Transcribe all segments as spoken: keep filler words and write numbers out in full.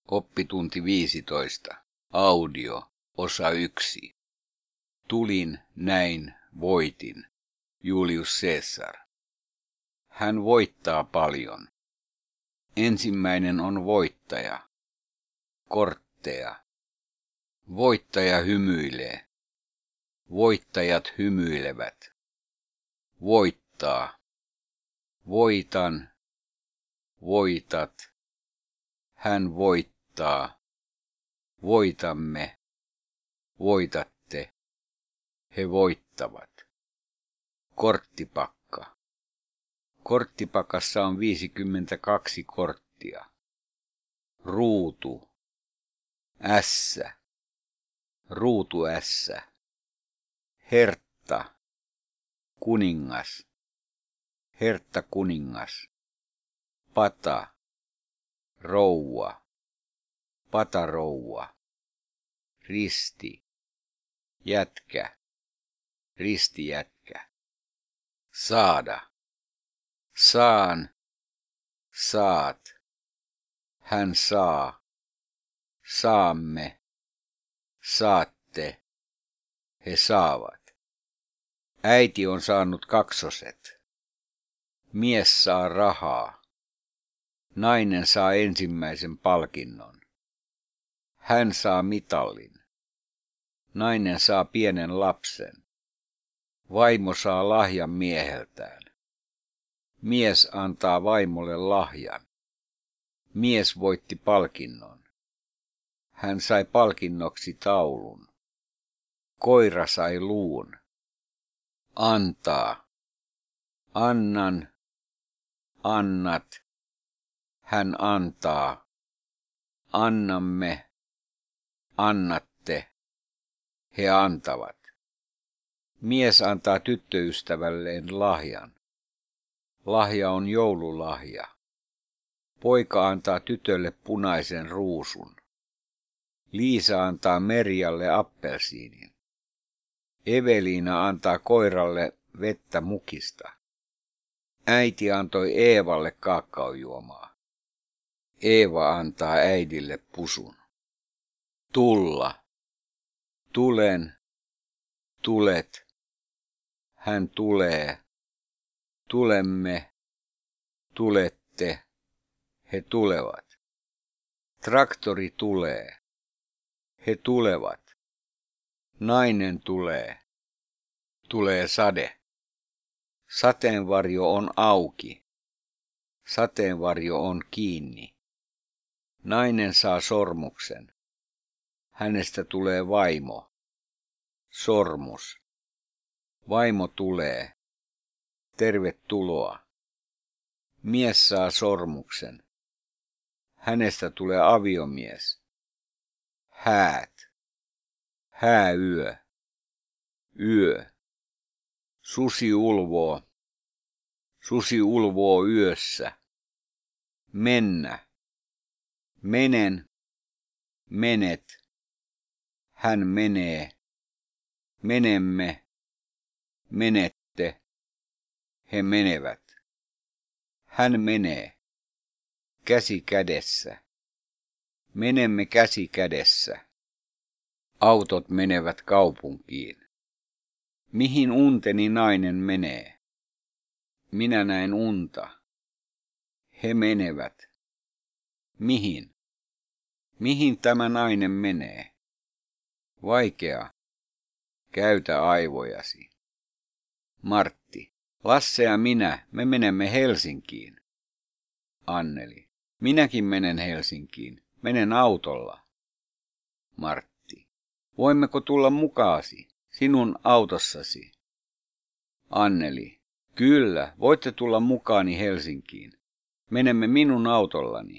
Oppitunti viisitoista. Audio. Osa yksi. Tulin, näin, voitin. Julius Caesar. Hän voittaa paljon. Ensimmäinen on voittaja. Kortteja. Voittaja hymyilee. Voittajat hymyilevät. Voittaa. Voitan. Voitat. Hän voittaa. Voitamme. Voitatte. He voittavat. Korttipakka. Korttipakassa on viisikymmentäkaksi korttia. Ruutu. Ässä. Ruutuässä. Hertta. Kuningas. Hertta kuningas. Pata. Rouva. Patarouva. Risti. Jätkä. Ristijätkä. Saada. Saan. Saat. Hän saa. Saamme. Saatte. He saavat. Äiti on saanut kaksoset. Mies saa rahaa. Nainen saa ensimmäisen palkinnon. Hän saa mitallin. Nainen saa pienen lapsen. Vaimo saa lahjan mieheltään. Mies antaa vaimolle lahjan. Mies voitti palkinnon. Hän sai palkinnoksi taulun. Koira sai luun. Antaa. Annan. Annat. Hän antaa. Annamme. Annatte. He antavat. Mies antaa tyttöystävälleen lahjan. Lahja on joululahja. Poika antaa tytölle punaisen ruusun. Liisa antaa Merjalle appelsiinin. Eveliina antaa koiralle vettä mukista. Äiti antoi Eevalle kaakaojuomaa. Eeva antaa äidille pusun. Tulla. Tulen. Tulet. Hän tulee. Tulemme. Tulette. He tulevat. Traktori tulee. He tulevat. Nainen tulee. Tulee sade. Sateenvarjo on auki. Sateenvarjo on kiinni. Nainen saa sormuksen. Hänestä tulee vaimo. Sormus. Vaimo tulee. Tervetuloa. Mies saa sormuksen. Hänestä tulee aviomies. Häät. Hääyö. Yö. Susi ulvoo. Susi ulvoo yössä. Mennä. Menen. Menet. Hän menee. Menemme. Menette. He menevät. Hän menee. Käsi kädessä. Menemme käsi kädessä. Autot menevät kaupunkiin. Mihin unteni nainen menee? Minä näen unta. He menevät. Mihin? Mihin tämä nainen menee? Vaikea. Käytä aivojasi. Martti. Lasse ja minä, me menemme Helsinkiin. Anneli. Minäkin menen Helsinkiin. Menen autolla. Martti. Voimmeko tulla mukaasi? Sinun autossasi. Anneli. Kyllä, voitte tulla mukaani Helsinkiin. Menemme minun autollani.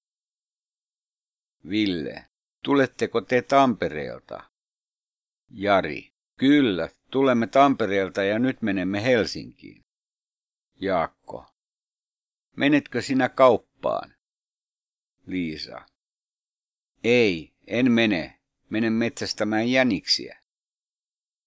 Ville. Tuletteko te Tampereelta? Jari. Kyllä, tulemme Tampereelta ja nyt menemme Helsinkiin. Jaakko. Menetkö sinä kauppaan? Liisa. Ei, en mene. Menen metsästämään jäniksiä.